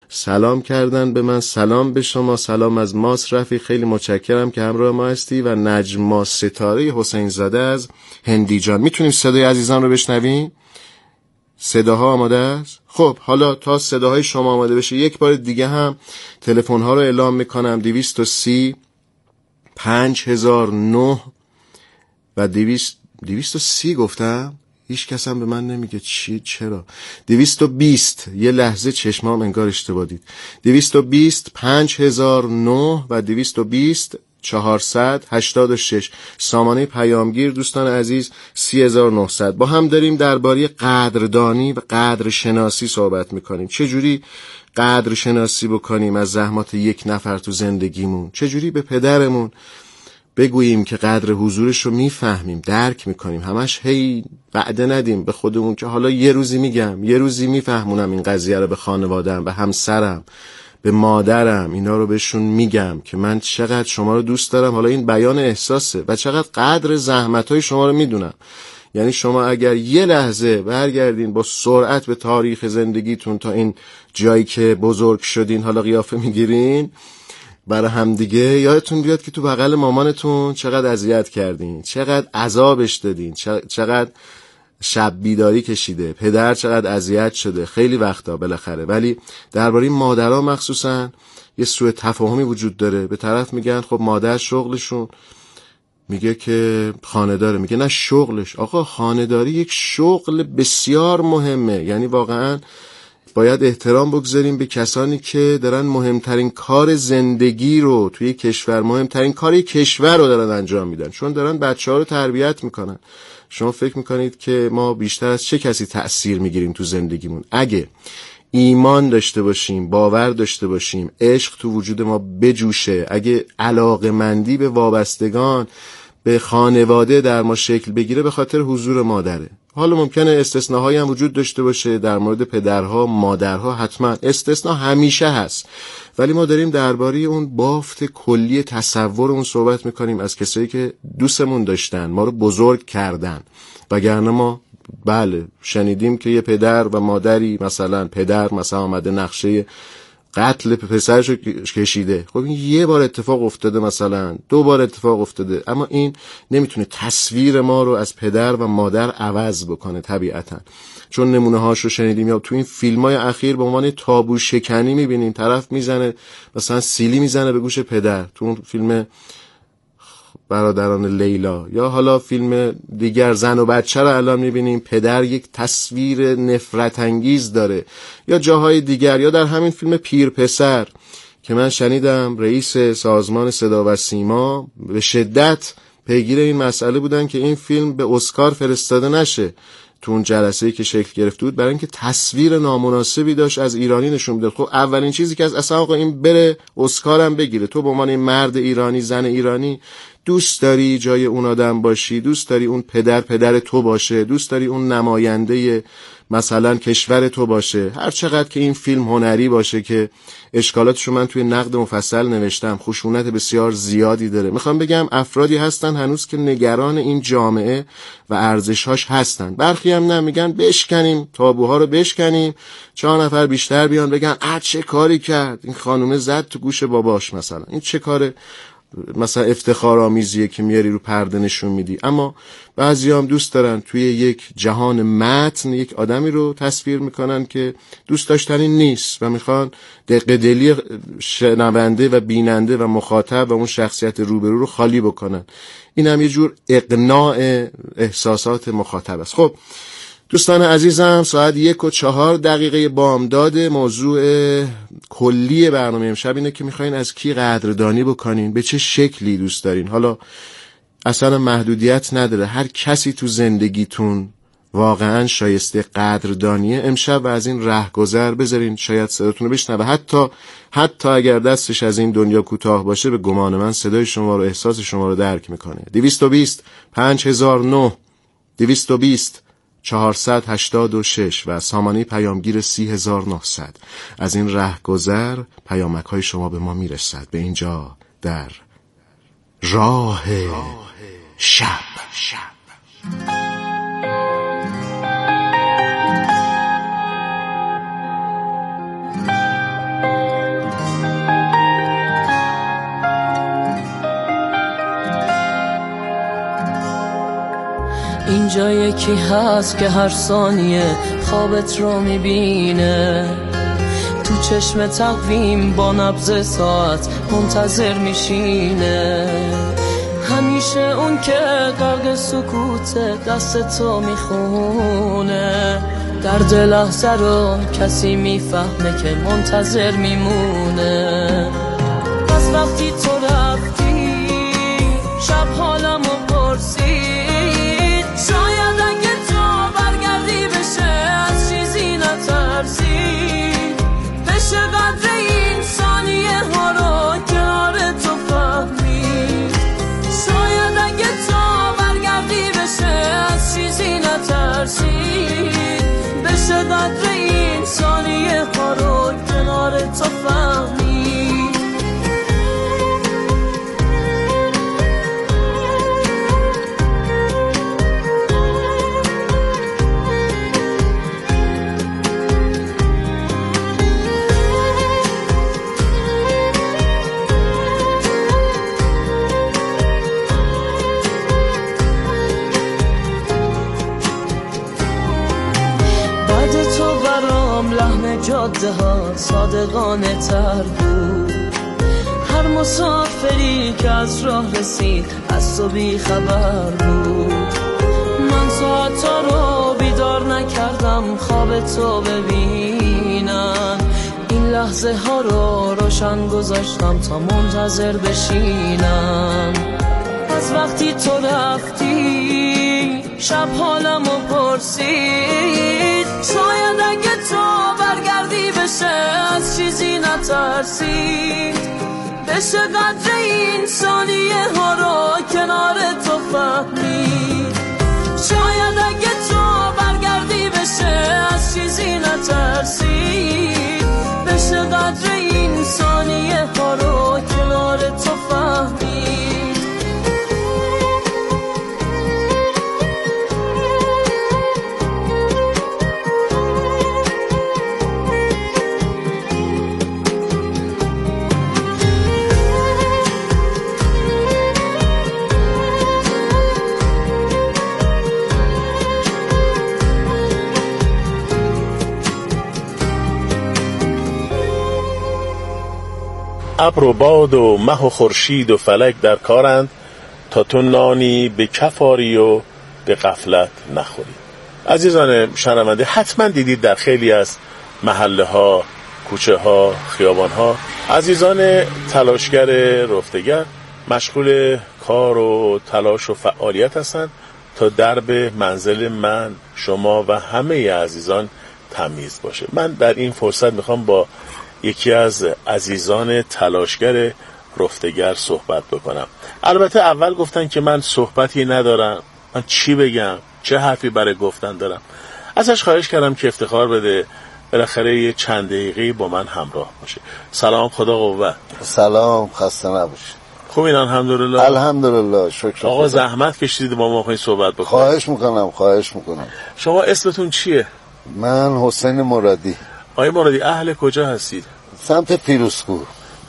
سلام کردن به من. سلام به شما. سلام از ماس رفیق، خیلی متشکرم که همراه ما هستی. و نجما ستاره حسین زاده از هندی جان. میتونیم صدای عزیزان رو بشنویم؟ صداها آماده است؟ خب حالا تا صداهای شما آماده بشه یک بار دیگه هم تلفن ها رو اعلام میکنم. 230 5009 و 230 گفتم؟ هیچ کس هم به من نمیگه چرا. 220 یه لحظه چشمام انگار اشتباه دید. 220 5009 و 220 486. سامانه پیامگیر دوستان عزیز 30900. با هم داریم درباره قدردانی و قدرشناسی صحبت میکنیم. چجوری قدرشناسی بکنیم از زحمات یک نفر تو زندگیمون، چجوری به پدرمون بگوییم که قدر حضورش رو میفهمیم، درک میکنیم، همش هی وعده ندیم به خودمون که حالا یه روزی میگم، یه روزی میفهمونم این قضیه رو به خانواده‌ام، به همسرم، به مادرم، اینا رو بهشون میگم که من چقدر شما رو دوست دارم. حالا این بیان احساسه و چقدر قدر زحمت‌های شما رو میدونم. یعنی شما اگر یه لحظه برگردین با سرعت به تاریخ زندگیتون تا این جایی که بزرگ شدین، حالا قیافه میگیرین برای همدیگه، یادتون بیاد که تو بغل مامانتون چقدر اذیت کردین، چقدر عذابش دادین، چقدر شب بیداری کشیده، پدر چقدر اذیت شده خیلی وقتا بالاخره. ولی درباره مادرها مخصوصا یه سوء تفاهمی وجود داره. به طرف میگن خب مادر شغلشون، میگه که خانه‌داره، میگه نه شغلش. آقا خانه‌داری یک شغل بسیار مهمه. یعنی واقعا باید احترام بگذاریم به کسانی که دارن مهمترین کار زندگی رو توی کشور، مهمترین کار کشور رو دارن انجام میدن، چون دارن بچه‌ها رو تربیت میکنن. شما فکر میکنید که ما بیشتر از چه کسی تأثیر میگیریم تو زندگیمون؟ اگه ایمان داشته باشیم، باور داشته باشیم، عشق تو وجود ما بجوشه، اگه علاقه‌مندی به وابستگان، به خانواده در ما شکل بگیره، به خاطر حضور مادره. حالا ممکنه استثناهایی هم وجود داشته باشه در مورد پدرها، مادرها، حتما استثناء همیشه هست، ولی ما داریم درباره اون بافت کلی تصورمون صحبت میکنیم، از کسایی که دوستمون داشتن، ما رو بزرگ کردن. وگرنه ما بله شنیدیم که یه پدر و مادری، مثلا پدر مثلا آمده نقشه قتل پسرش رو کشیده. خب این یه بار اتفاق افتاده، مثلا 2 بار اتفاق افتاده، اما این نمیتونه تصویر ما رو از پدر و مادر عوض بکنه طبیعتا. چون نمونه هاش رو شنیدیم یا تو این فیلم های اخیر به عنوان تابو شکنی میبینیم، طرف میزنه مثلا سیلی میزنه به گوش پدر، تو اون فیلم برادران لیلا، یا حالا فیلم دیگر زن و بچه رو الان میبینیم پدر یک تصویر نفرت انگیز داره، یا جاهای دیگر، یا در همین فیلم پیر پسر که من شنیدم رئیس سازمان صدا و سیما به شدت پیگیر این مسئله بودن که این فیلم به اسکار فرستاده نشه تو اون جلسه‌ای که شکل گرفته بود، برای اینکه تصویر نامناسبی داشت از ایرانی نشون میداد. خب اولین چیزی که از اصلا آقا این بره اسکار هم بگیره. تو به عنوان مرد ایرانی، زن ایرانی، دوست داری جای اون آدم باشی، دوست داری اون پدر تو باشه، دوست داری اون نماینده مثلا کشور تو باشه. هر چقدر که این فیلم هنری باشه که اشکالاتشو من توی نقد مفصل نوشتم، خشونت بسیار زیادی داره، میخوام بگم افرادی هستن هنوز که نگران این جامعه و ارزش‌هاش هستن. برخی هم نه، میگن بشکنیم تابوها رو، بشکنیم 4 نفر بیشتر بیان بگن چه کاری کرد این خانومه، زد تو گوش باباش، مثلا این چه کار مثلا افتخارآمیزیه که میاری رو پرده نشون میدی. اما بعضی هم دوست دارن توی یک جهان متن یک آدمی رو تصویر میکنن که دوست داشتنی نیست و میخوان دق دلی شنونده و بیننده و مخاطب و اون شخصیت روبرو رو خالی بکنن. این هم یه جور اقناع احساسات مخاطب است. خب دوستان عزیزم، ساعت 1:04 بامداد. موضوع کلی برنامه امشب اینه که میخواین از کی قدردانی بکنین، به چه شکلی دوست دارین. حالا اصلا محدودیت نداره، هر کسی تو زندگیتون واقعا شایسته قدردانیه. امشب و از این رهگذر بذارین شاید صداتون رو بشنوه، حتی اگر دستش از این دنیا کوتاه باشه، به گمان من صدای شما رو، احساس شما رو درک میکنه. 220 5009 220 486 و سامانه پیامگیر 30900. از این رهگذر پیامک های شما به ما میرسد. به اینجا در راه شب. اینجا یکی هست که هر ثانیه خوابت رو میبینه، تو چشم تقویم با نبض ساعت منتظر میشینه، همیشه اون که غرق سکوت دست تو میخونه، درد لحظه رو کسی میفهمه که منتظر میمونه. از وقتی تو رفتی شب حالمو پرسید، شاید اگه تو برگردی بشه از چیزی نترسید، بشه قدر این ثانیه ها رو کنار تو فهمید، شاید اگه تو برگردی بشه از چیزی نترسید، بشه قدر این ثانیه ها رو کنار تو فهمید. جاده ها صادقانه تر بود، هر مسافری که از راه رسید از تو بی خبر بود، من ساعتا رو بیدار نکردم خواب تو ببینم، این لحظه ها رو روشن گذاشتم تا منتظر بشینم. از وقتی تو رفتی شب حالمو پرسید، شاید اگه تو برگردی بشه از چیزی نترسید، بشه قدر این ثانیه ها رو کنار تو فهمید، شاید اگه تو برگردی بشه از چیزی نترسید، بشه قدر این ثانیه ها رو کنار تو فهمید. ابر و باد و مه و خورشید و فلک در کارند، تا تو نانی به کفاری و به غفلت نخوری. عزیزان شنونده، حتما دیدید در خیلی از محله ها، کوچه ها، خیابان ها عزیزان تلاشگر رفتگر مشغول کار و تلاش و فعالیت هستند تا درب منزل من، شما و همه عزیزان تمیز باشه. من در این فرصت میخوام با یکی از عزیزان تلاشگر رفتگر صحبت بکنم. البته اول گفتن که من صحبتی ندارم، من چی بگم، چه حرفی برای گفتن دارم. ازش خواهش کردم که افتخار بده بالاخره یه چند دقیقه با من همراه باشه. سلام، خدا قوت. سلام، خسته نباشید. خوبین؟ الحمدلله. الحمدلله، شکر. آقا زحمت کشیدید با ما خواهید صحبت بکنید. خواهش میکنم. شما اسمتون چیه؟ من حسین مرادی. آقای مرادی، اهل کجا هستید؟ سمت فیروزکو.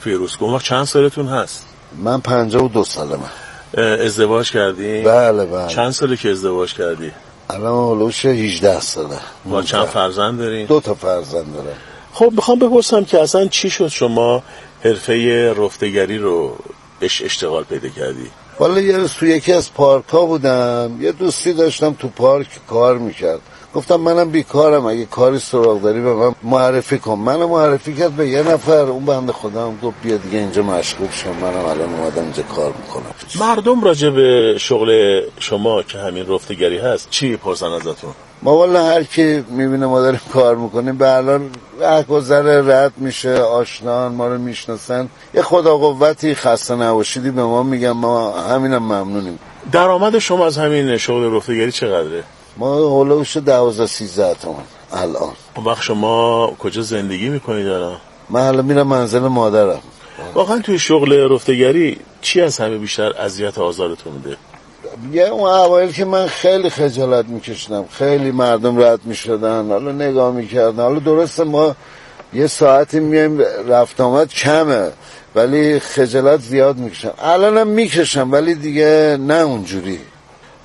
ما چند سالتون هست؟ من 52 سالمه. ازدواج کردی؟ بله. چند ساله که ازدواج کردی؟ الان هلوش 18 ساله. با چند فرزند دارین؟ 2 تا فرزند دارم. خب میخوام بپرسم که اصلا چی شد شما حرفه رفتگری رو بهش اشتغال پیدا کردی؟ والا یه روز تو یکی از پارک ها بودم، یه دوستی داشتم تو پارک کار میکرد، گفتم منم بیکارم، اگه کاری سراغ داری به من معرفی کن. منو معرفی کرد به یه نفر، اون بنده خدا هم گفت بیا دیگه اینجا مشغول شم، منم الان اومدم اینجا کار میکنم. مردم راجع به شغل شما که همین رفتگری هست چی پرسن ازتون؟ ما والا هر کی میبینه ما داریم کار میکنیم به الان گذره رد میشه، آشنان ما رو میشناسن، یه خدا قوتی، خسته نباشیدی به ما میگم، ما همینم ممنونیم. درآمد شما از همین شغل رفتگری چقدره؟ ما هولوش 12-13 تومن الان. اون وقت شما کجا زندگی میکنید الان؟ من الان میرم منزل مادرم. واقعا توی شغل رفتگری چی از همه بیشتر اذیت و آزارتون میده؟ یه اون اوایل که من خیلی خجالت میکشیدم، خیلی مردم رد میشدن، حالا نگاه میکردن، حالا درسته ما یه ساعتی میایم رفت آمد کمه ولی خجالت زیاد میکشم، الانم میکشم ولی دیگه نه اونجوری.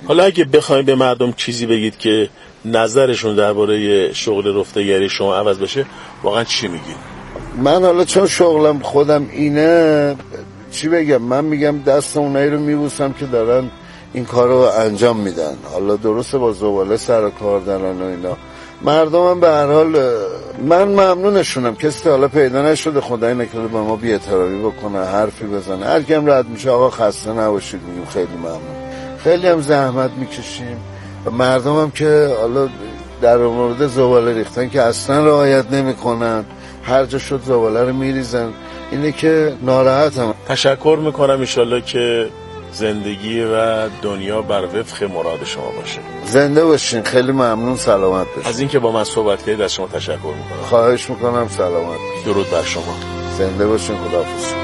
حالا اگه بخواید به مردم چیزی بگید که نظرشون درباره شغل رفتگری شما عوض بشه، واقعا چی میگید؟ من حالا چون شغلم خودم اینه، چی بگم؟ من میگم دست اونایی رو میبوسم که دارن این کار رو انجام میدن. حالا درسته با زباله سر کار دارن و اینا، مردمم به هر حال من ممنونشونم. کسی حالا پیدا نشده خدای نکرده به ما بی‌احترامی بکنه، حرفی بزنه. هر کیم رد میشه آقا خسته نباشید میگیم خیلی ممنون. خیلی هم زحمت میکشیم و مردمم که حالا در مورد زباله ریختن که اصلا رعایت نمیکنن، هر جا شد زباله رو میریزن، اینه که ناراحتم. تشکر میکنم، انشالله که زندگی و دنیا بر وفق مراد شما باشه. زنده باشین. خیلی ممنون. سلامت باشین. از اینکه با من صحبت کردید از شما تشکر میکنم. خواهش میکنم. سلامت باشین. درود بر شما. زنده باشین. خداحافظ.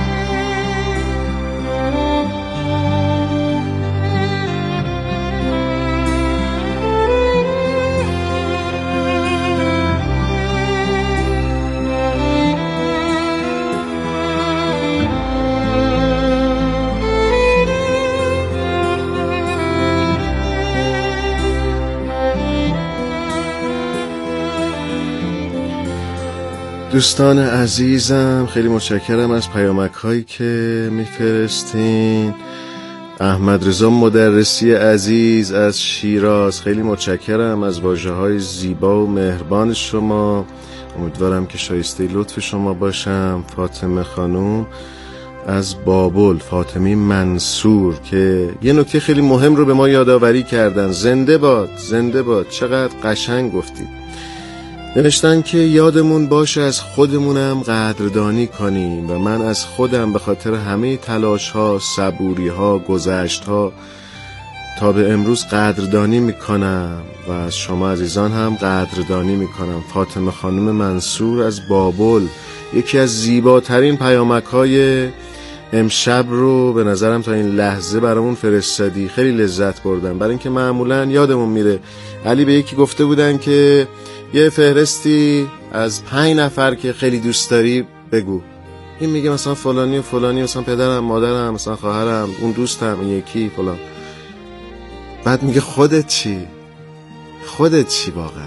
دوستان عزیزم، خیلی متشکرم از پیامک هایی که میفرستین. احمد رضا مدرسی عزیز از شیراز، خیلی متشکرم از واژه های زیبا و مهربان شما. امیدوارم که شایسته لطف شما باشم. فاطمه خانوم از بابل، فاطمی منصور، که یه نکته خیلی مهم رو به ما یادآوری کردن. زنده باد، زنده باد. چقدر قشنگ گفتید. نوشتن که یادمون باشه از خودمونم قدردانی کنیم و من از خودم به خاطر همه تلاش ها، صبوری ها، گذشت ها تا به امروز قدردانی میکنم و از شما عزیزان هم قدردانی میکنم. فاطمه خانم منصور از بابل، یکی از زیباترین پیامک های امشب رو به نظرم تا این لحظه برامون فرستادی. خیلی لذت بردم، برای اینکه معمولا یادمون میره. علی به یکی گفته بودن که یه فهرستی از 5 نفر که خیلی دوست داری بگو. این میگه مثلا فلانی و فلانی، مثلا پدرم، مادرم، مثلا خواهرم، اون دوستم، این یکی فلان. بعد میگه خودت چی؟ خودت چی واقعا؟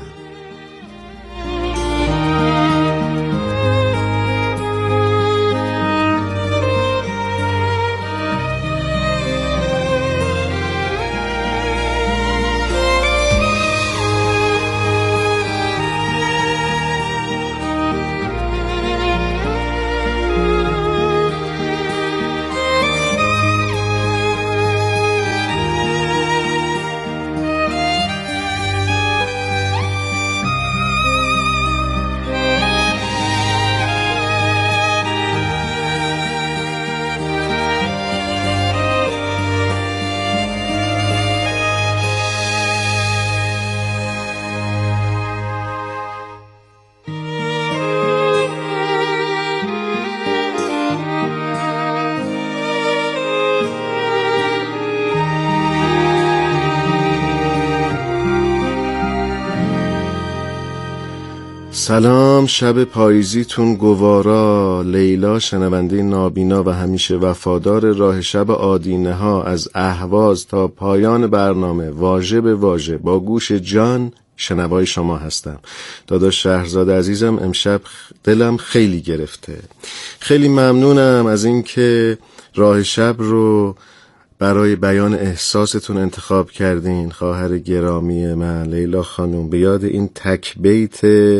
سلام، شب پاییزیتون گوارا. لیلا، شنونده نابینا و همیشه وفادار راه شب آدینه ها، از اهواز تا پایان برنامه واژه به واژه با گوش جان شنوای شما هستم. داداش شهرزاد عزیزم، امشب دلم خیلی گرفته. خیلی ممنونم از اینکه راه شب رو برای بیان احساستون انتخاب کردین. خواهر گرامی من لیلا خانم، به یاد این تک بیت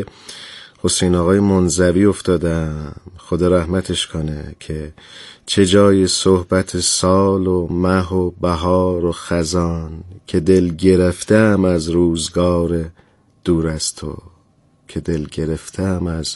حسین آقای منزوی افتادم، خدا رحمتش کنه، که چه جای صحبت سال و مه و بهار و خزان، که دل گرفتم از روزگار دور از تو، که دل گرفتم از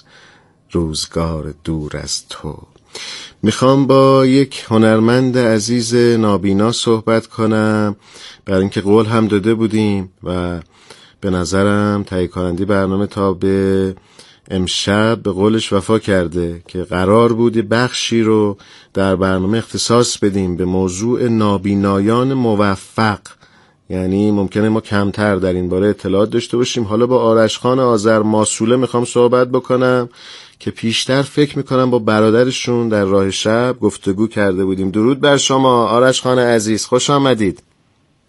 روزگار دور از تو. میخوام با یک هنرمند عزیز نابینا صحبت کنم، برای اینکه قول هم داده بودیم و به نظرم تهیه کننده برنامه تا به امشب به قولش وفا کرده که قرار بود بخشی رو در برنامه اختصاص بدیم به موضوع نابینایان موفق. یعنی ممکنه ما کمتر در این باره اطلاعات داشته باشیم. حالا با آرش خان آذر ماسوله میخوام صحبت بکنم که پیشتر فکر میکنم با برادرشون در راه شب گفتگو کرده بودیم. درود بر شما آرش خان عزیز، خوش آمدید.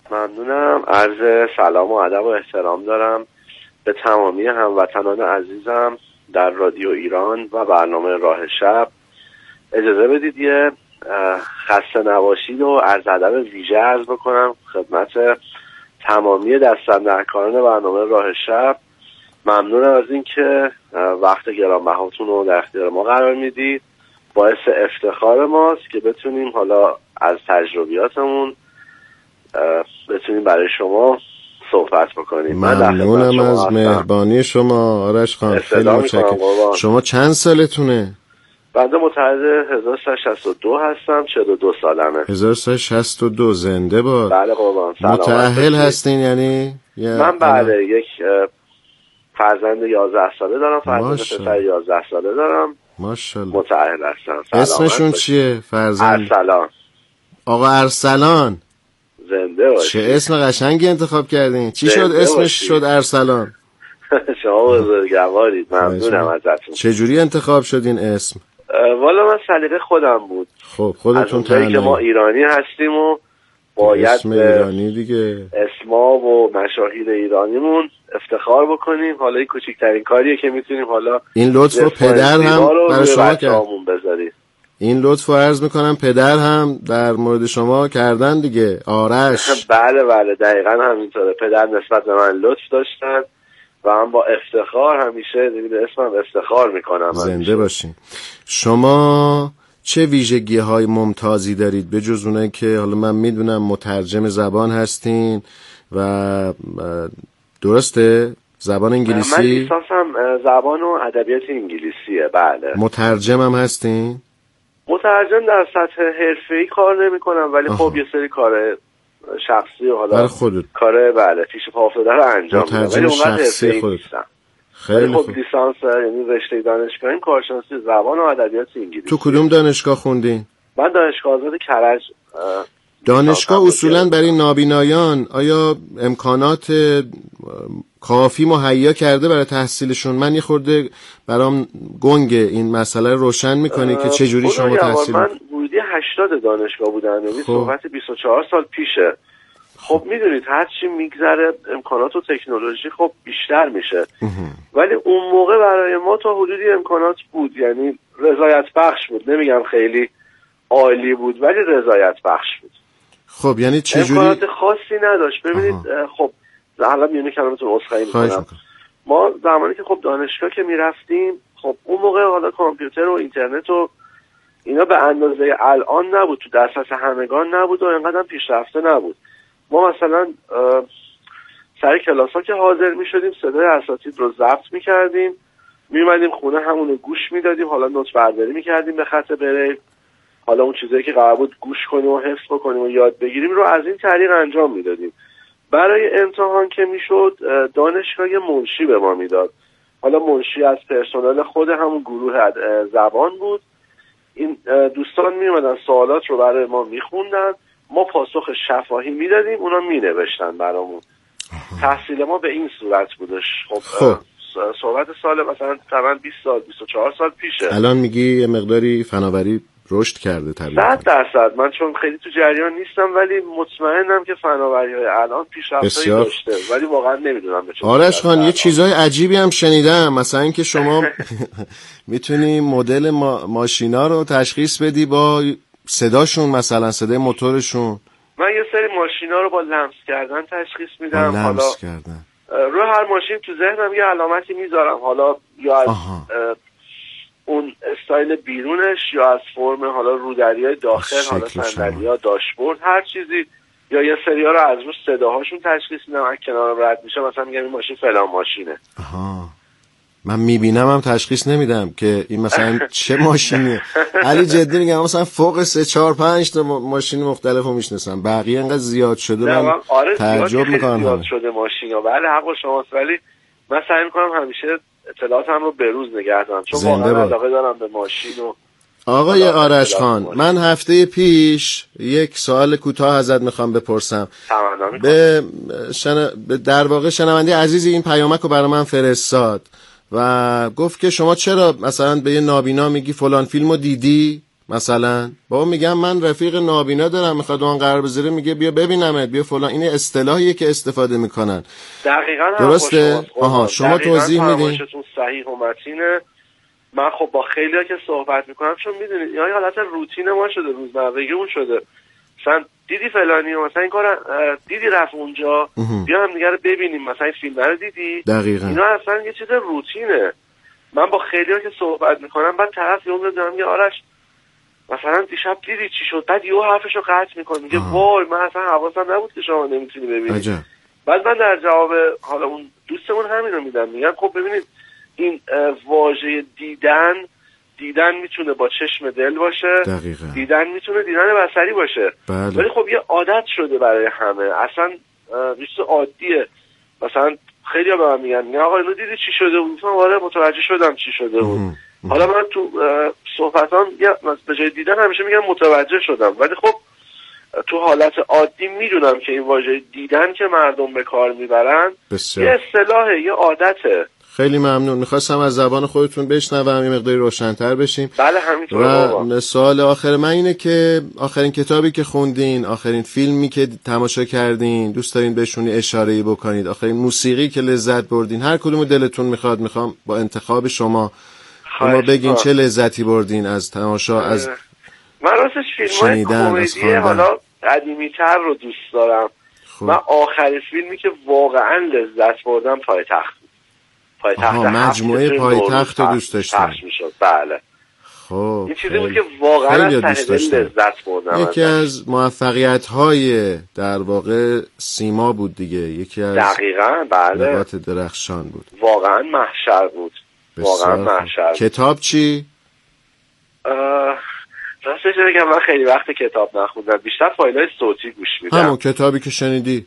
ممنونم. عرض سلام و ادب و احترام دارم به تمامی هموطنان عزیزم در رادیو ایران و برنامه راه شب. اجازه بدید یه خسته نباشید و عرض ادب ویژه عرض بکنم خدمت تمامی دست‌اندرکاران برنامه راه شب. ممنونم از این که وقت گرانبهاتون رو در اختیار ما قرار میدید. باعث افتخار ماست که بتونیم حالا از تجربیاتمون بتونیم برای شما صحبت بکنیم. ممنونم از مهربانی شما آرش خان، خیلی متشکرم. شما چند سالتونه؟ بنده متولد 1362 هستم، 42 سالمه. 1362 زنده باد. بله قربان. متأهل هستین یعنی؟ من بله یک فرزند 11 ساله دارم، فرزند پسر 11 ساله دارم. ماشاءالله. متأهل هستم. اسمشون چیه فرزند؟ ارسلان. آقا ارسلان. زنده باشی. چه اسم قشنگی انتخاب کردین. چی شد اسمش شد ارسلان؟ شما بزرگوارید. ممنونم ازتون. چه جوری انتخاب شد این اسم؟ والا من سلیقه خودم بود. خب خودتون تنظیم که ما ایرانی هستیم و باید اسم ایرانی دیگه اسما و مشاهیر ایرانیمون افتخار بکنیم. حالا این کوچکترین کاریه که میتونیم حالا این لطف رو پدر هم برای شما کرد. این لطف رو عرض میکنم پدر هم در مورد شما کردن دیگه. آرش. بله بله دقیقا همینطوره. پدر نسبت به من لطف داشتن و من با افتخار همیشه به اسمم افتخار میکنم. زنده باشین. شما چه ویژگی های ممتازی دارید به جز اونایی که حالا من میدونم مترجم زبان هستین و درسته زبان انگلیسی؟ من لیسانسم زبان و ادبیات انگلیسیه. بله. مترجم هم هستین؟ مترجم در سطح حرفه‌ای کار نمی‌کنم ولی خب یه سری کار شخصی و حالا کار بله پیش پا افتاده رو انجام میدم ولی اونقدر حرفه‌ای نیستم. خیلی خوب. لیسانس یعنی رشته دانشگاهیم کارشناسی زبان و ادبیات انگلیسی. تو کدوم دانشگاه خوندین؟ من دانشگاه آزاد کرج. دانشگاه اصولاً برای نابینایان آیا امکانات کافی مهیا کرده برای تحصیلشون؟ من یه خورده برام گنگه این مسئله رو روشن میکنی که چه جوری شما تحصیل؟ من ورودی 80 دانشگاه بودم یعنی صحبت 24 سال پیشه. خب میدونید هر چی میگذره امکانات و تکنولوژی خب بیشتر میشه ولی اون موقع برای ما تا حدودی امکانات بود یعنی رضایت بخش بود. نمیگم خیلی عالی بود ولی رضایت بخش بود. خب یعنی چه جوری؟ امکانات خاصی نداشت. ببینید خب حالا میونه کلامتون عذرخواهی میکنم. ما زمانی که خب دانشگاه که میرفتیم خب اون موقع حالا کامپیوتر و اینترنت و اینا به اندازه الان نبود، تو دسترس همگان نبود و اینقدر پیشرفته نبود. ما مثلا سر کلاس ها که حاضر می شدیم صدای اساتید رو ضبط می کردیم، می اومدیم خونه همونو گوش می دادیم، حالا نوت برداری می کردیم به خط بریل، حالا اون چیزایی که قرار بود گوش کنیم و حفظ بکنیم و یاد بگیریم رو از این طریق انجام می دادیم. برای امتحان که می شد دانشگاه منشی به ما می داد. حالا منشی از پرسنل خود همون گروه زبان بود. این دوستان می اومدن سوالات رو برای ما می خوندن، ما پاسخ شفاهی میدادیم، اونا مینوشتن برامون. تحصیل ما به این صورت بودش. خب صحبت سال مثلا تقریبا 20 سال 24 سال پیشه. الان میگی یه مقداری فناوری رشد کرده طبیعتا. 100%. من چون خیلی تو جریان نیستم ولی مطمئنم که فناوری‌های الان پیشرفت‌هایی داشته ولی واقعا نمیدونم به چه. آرش خان یه چیزای عجیبی هم شنیدم، مثلا اینکه شما میتونی مدل ماشینا رو تشخیص بدی با صداشون، مثلا صدای موتورشون. من یه سری ماشینا رو با لمس کردن تشخیص میدم. حالا روی هر ماشین تو ذهنم یه علامتی میذارم، حالا یا از اون استایل بیرونش یا از فرم حالا رودریای داخل، حالا صندلی‌ها، داشبورد، هر چیزی، یا یه سری‌ها رو از روش صداهاشون تشخیص میدم. از کنارم رد میشه مثلا میگم این ماشین فلان ماشینه. من میبینم هم تشخیص نمیدم که این مثلا چه ماشینیه. علی جدی میگم مثلا فوق 3 4 5 تا ماشین مختلفو میشناسم، بقیه انقدر زیاد شده من تعجب میکنم. زیاد شده ماشینا. بله حق شماست ولی من سعی میکنم همیشه اطلاعاتم رو بروز نگه دارم چون واقعا علاقه دارم به ماشین. و آقای آرش خان من هفته پیش یک سوال کوتاه ازت میخوام بپرسم. در واقع شنونده عزیزی این پیامک رو برای من فرستاد و گفت که شما چرا مثلا به یه نابینا میگی فلان فیلمو دیدی؟ مثلا بابا میگم من رفیق نابینا دارم میخواد اون قرار بذاره، میگه بیا ببینمت، بیا فلان. این اصطلاحیه که استفاده میکنن. دقیقاً درسته؟ آها شما توضیح میدین. صحیح و متینه. من خب با خیلی‌ها که صحبت میکنم، چون میدونید یا حالت روتین ما شده، روزمرگیمون شده، مثلا دیدی فلانی و مثلا این کار دیدی رفت اونجا، بیا هم دیگه رو ببینیم، مثلا این فیلم رو دیدی. دقیقاً اینا اصلا یه چیز روتینه. من با خیلی‌ها که صحبت میکنم، بعد طرف یه عمر دارم میگه آرش مثلا دیشب دیدی چی شد، بعد یهو حرفشو قطع میکنه، میگه وای من اصلا حواسم نبود که شما نمیتونی ببینید. بعد من در جواب حالا اون دوستمون همینو میدم، میگم خب ببینید این واژه دیدن میتونه با چشم دل باشه. دقیقاً. دیدن میتونه دیدن بصری باشه. ولی خب یه عادت شده برای همه، اصلا چیز عادیه. مثلا خیلی‌ها به من میگن آقا اینو دیدی چی شده بود؟ من آره متوجه شدم چی شده بود. حالا من تو صحبتام به جای دیدن همیشه میگم متوجه شدم، ولی خب تو حالت عادی میدونم که این واژه دیدن که مردم به کار میبرن یه اصطلاحه، یه عادته. خیلی ممنون. میخواستم از زبان خودتون بشنوم یه مقداری روشن‌تر بشیم. بله همینطوره. و سوال آخر من اینه که آخرین کتابی که خوندین، آخرین فیلمی که تماشا کردین، دوست دارین بهشون اشاره‌ای بکنید، آخرین موسیقی که لذت بردین، هر کدومو دلتون میخوام با انتخاب شما ما بگین چه لذتی بردین از تماشا، از من راستش فیلم‌های کمدی حالا قدیمی‌تر رو دوست دارم. من آخرین فیلمی که واقعا لذت بردم پایتخت. مجموعه پایتخت رو دوست داشتم. بله. خب این چیزی بود که واقعا از ته لذت بردم. یکی از موفقیت‌های در واقع سیما بود دیگه، یکی از دقیقاً بله نقاط درخشان بود. واقعا محشر بود. واقعا محشر. کتاب چی؟ راستش بگم من خیلی وقت کتاب نخوندم، بیشتر فایل‌های صوتی گوش میدم. همون کتابی که شنیدی؟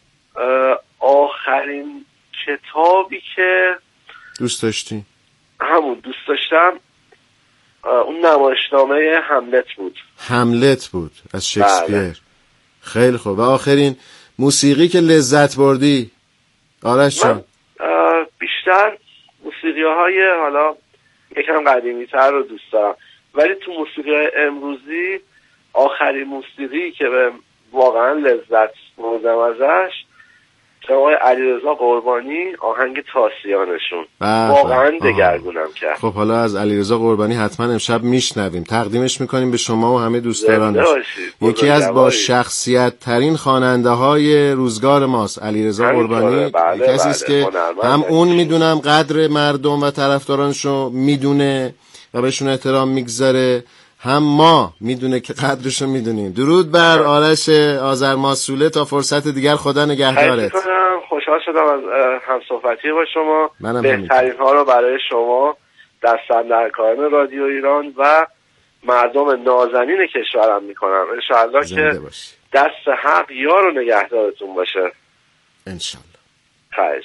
آخرین کتابی که دوست داشتی؟ همون دوست داشتم اون نمایشنامه هملت بود از شکسپیر. بله. خیلی خوب. و آخرین موسیقی که لذت بردی آرش جان؟ بیشتر موسیقی‌های حالا یکم قدیمی‌تر رو دوست دارم، ولی تو موسیقی امروزی آخرین موسیقی که به واقعا لذت بردم ازش آقای علیرضا قربانی، آهنگ تاسیانشون واقعا دگرگونم کرد. خب حالا از علیرضا قربانی حتما امشب میشنویم، تقدیمش میکنیم به شما و همه دوستدارانش. یکی از با شخصیت ترین خواننده های روزگار ماست علیرضا قربانی. کسی است که هم اون میدونم قدر مردم و طرفدارانشو میدونه و بهشون احترام میگذاره، هم ما میدونه که قدرشو میدونیم. درود بر آرش آذرماسوله، تا فرصت دیگر خدا نگهدارت. خوشحال شدم از همصحبتی با شما. بهترین ها رو برای شما، دست‌اندرکاران رادیو ایران و مردم نازنین کشورم میکنم. انشاءالله که دست حق یار و نگهدارتون باشه. انشاءالله. خواهش.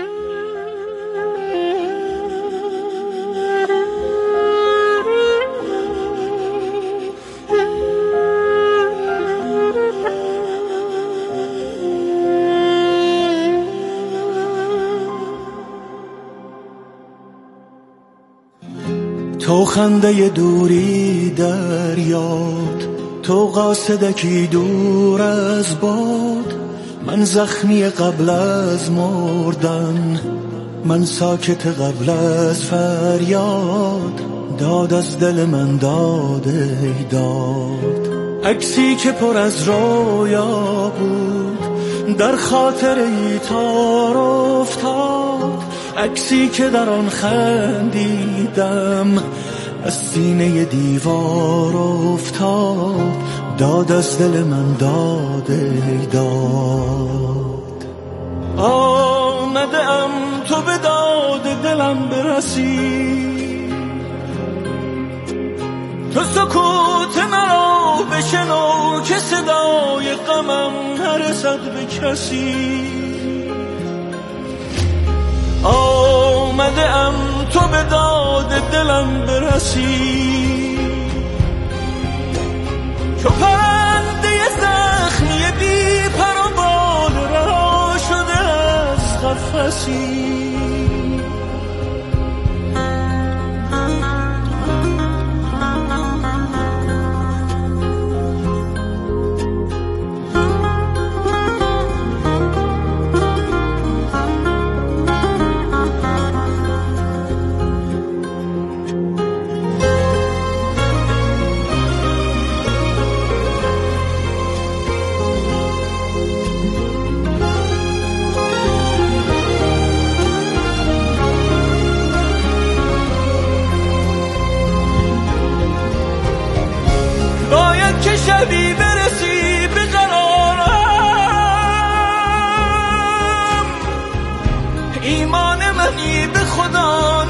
تو خنده دوری در یاد، تو قاصدکی دور از باد، من زخمی قبل از مردن، من ساکت قبل از فریاد، داد از دل من داد ای داد. عکسی که پر از رویا بود در خاطر ای تار افتاد، عکسی که در آن خندیدم از سینه دیوار افتاد، داد از دل من داد ای داد. آمده ام تو به داد دلم برسی، تو سکوت مرا بشنو که صدای غمم نرسد به کسی. آمده ام تو به داد دلم برسی، چو پرنده زخمی بی پر و بال رها شده از قفسی. شبی برسی به قرارم، ایمان منی به خدا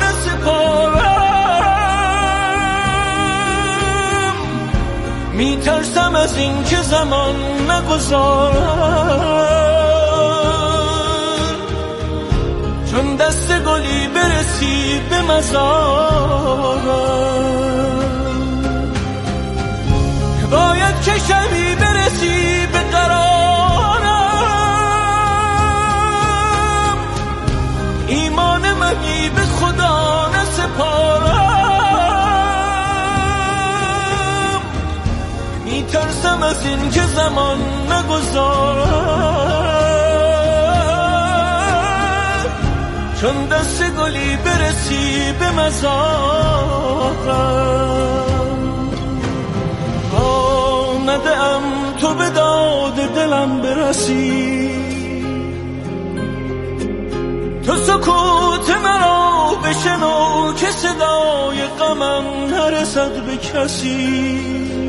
نسپارم، میترسم از این که زمان نگذارم، چون دست گلی برسی به مزارم، باید که شبی برسی به قرارم، ایمان منی به خدا نسپارم، میترسم از این که زمان نگذارم، چون دست گلی برسی به مزارم. آمده ام تو به داد دلم برسی، تو سکوت مرا بشنو که صدای غمم نرسد به کسی.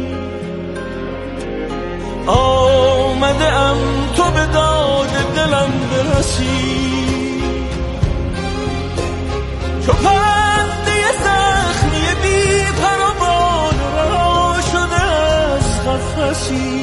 آمده ام تو به داد دلم برسی، چو پرنده زخمی بی پر و بال رها شده از قفسی.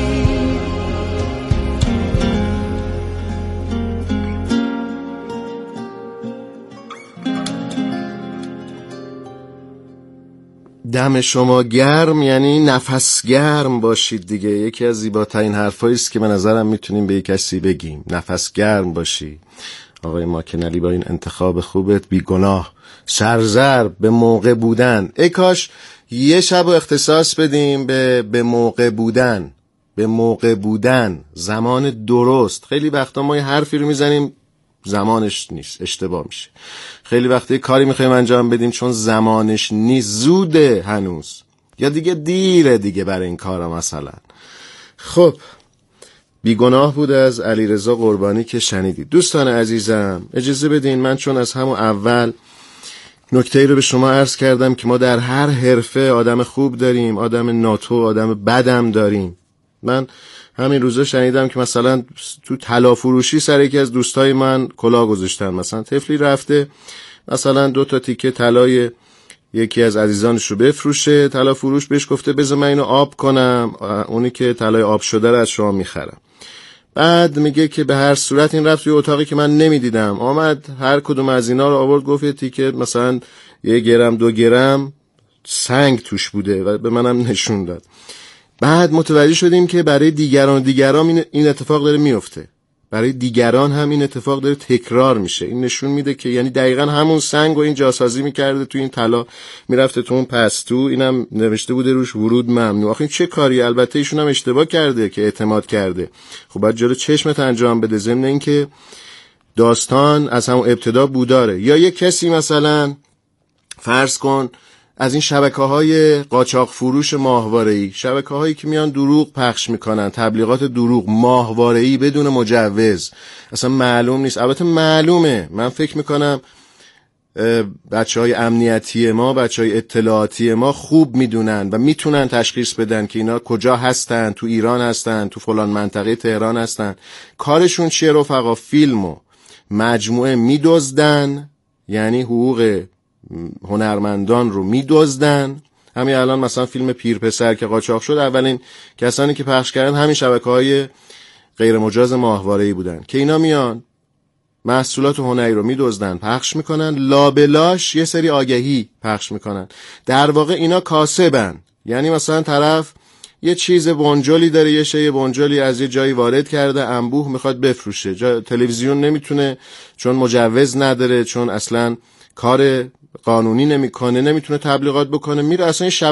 دم شما گرم یعنی نفس گرم باشید دیگه. یکی از زیباترین حرفایی است که به نظرم میتونیم به یک کسی بگیم، نفس گرم باشی. آقای ماکنلی با این انتخاب خوبت، بیگناه، سرزر، به موقع بودن. ای کاش یه شب اختصاص بدیم به موقع بودن، به موقع بودن، زمان درست. خیلی وقتا ما یه حرفی رو میزنیم زمانش نیست، اشتباه میشه. خیلی وقتا کاری میخوایم انجام بدیم چون زمانش نیست، زوده هنوز، یا دیگه دیره دیگه برای این کارا مثلا. خب بیگناه بود از علیرضا قربانی که شنیدید. دوستان عزیزم اجازه بدین من چون از همون اول نکته‌ای رو به شما عرض کردم که ما در هر حرفه آدم خوب داریم، آدم ناتو، آدم بدم داریم. من همین روزا شنیدم که مثلا تو طلا فروشی سر یکی از دوستای من کلاه گذاشتن. مثلا طفلی رفته مثلا 2 تا تیکه طلای یکی از عزیزانش رو بفروشه، طلا فروش بهش گفته بذار من اینو آب کنم، اونی که طلای آب شده رو از شما میخرم. بعد میگه که به هر صورت این رفت توی اتاقی که من نمیدیدم، آمد هر کدوم از اینا رو آورد، گفت تیکه مثلا 1 گرم 2 گرم سنگ توش بوده و به منم نشون داد. بعد متوجه شدیم که برای دیگران این اتفاق داره میفته، برای دیگران هم این اتفاق داره تکرار میشه. این نشون میده که یعنی دقیقاً همون سنگ و این جاسازی میکرده تو این طلا، میرفته تو اون پستو، اینم نوشته بوده روش ورود ممنوع. آخه این چه کاری؟ البته ایشون هم اشتباه کرده که اعتماد کرده. خب باید جلو چشمت انجام بده، ضمن این که داستان از همون ابتدا بوداره. یا یک کسی مثلا فرض کن از این شبکه‌های قاچاق فروش ماهواره‌ای، شبکه‌هایی که میان دروغ پخش میکنن، تبلیغات دروغ ماهواره‌ای بدون مجوز، اصلا معلوم نیست. البته معلومه، من فکر میکنم بچه‌های امنیتی ما، بچه‌های اطلاعاتی ما خوب میدونن و میتونن تشخیص بدن که اینا کجا هستن، تو ایران هستن، تو فلان منطقه تهران هستن. کارشون چیه رفقا؟ فیلمو مجموعه میدزدن، یعنی حقوق هنرمندان رو میدزدن. همین الان مثلا فیلم پیرپسر که قاچاق شد، اولین کسانی که پخش کردن همین شبکه‌های غیر مجاز ماهواره‌ای بودن که اینا میان محصولات هنری رو میدزدن، پخش میکنن، لابلاش یه سری آگهی پخش میکنن. در واقع اینا کاسبن، یعنی مثلا طرف یه چیز بنجلی داره، یه شی بنجلی از یه جایی وارد کرده، انبوه میخواد بفروشه، تلویزیون نمیتونه چون مجوز نداره، چون اصلا کار قانونی نمیکنه، نمیتونه تبلیغات بکنه، میره اصلا